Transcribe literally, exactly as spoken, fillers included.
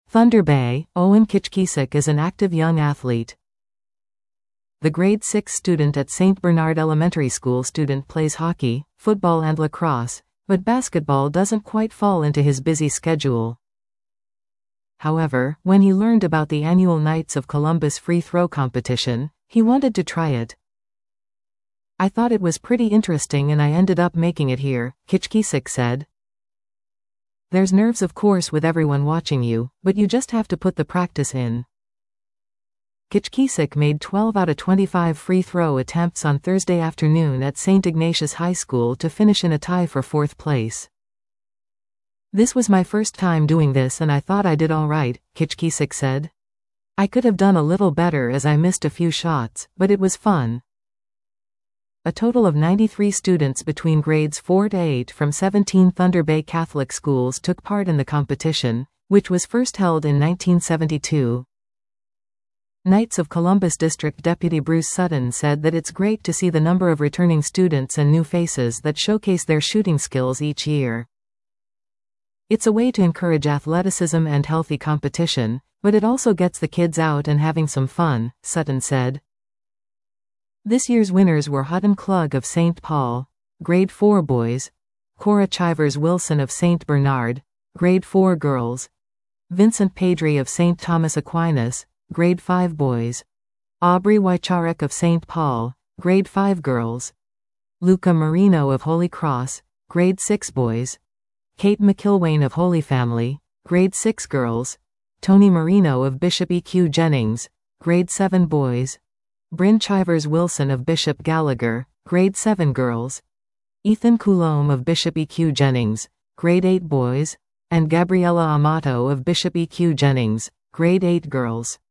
Thunder Bay, Owen Kichkisik is an active young athlete. The grade six student at Saint Bernard Elementary School student plays hockey, football and lacrosse, but basketball doesn't quite fall into his busy schedule. However, when he learned about the annual Knights of Columbus free throw competition, he wanted to try it. "I thought it was pretty interesting and I ended up making it here," Kichkisik said. "There's nerves of course with everyone watching you, but you just have to put the practice in." Kichkisik made twelve out of twenty-five free throw attempts on Thursday afternoon at Saint Ignatius High School to finish in a tie for fourth place. "This was my first time doing this and I thought I did all right," Kichkisik said. "I could have done a little better as I missed a few shots, but it was fun." A total of ninety-three students between grades four to eight from seventeen Thunder Bay Catholic schools took part in the competition, which was first held in nineteen seventy-two. Knights of Columbus District Deputy Bruce Sutton said that it's great to see the number of returning students and new faces that showcase their shooting skills each year. "It's a way to encourage athleticism and healthy competition, but it also gets the kids out and having some fun," Sutton said. This year's winners were Hutton Klug of Saint Paul, grade four boys, Cora Chivers Wilson of Saint Bernard, grade four girls, Vincent Padre of Saint Thomas Aquinas, grade five boys, Aubrey Wycharek of Saint Paul, grade five girls, Luca Marino of Holy Cross, grade six boys, Kate McIlwain of Holy Family, grade six girls, Tony Marino of Bishop E Q Jennings, grade seven boys, Bryn Chivers Wilson of Bishop Gallagher, grade seven girls, Ethan Coulombe of Bishop E Q Jennings, grade eight boys, and Gabriela Amato of Bishop E Q Jennings, grade eight girls.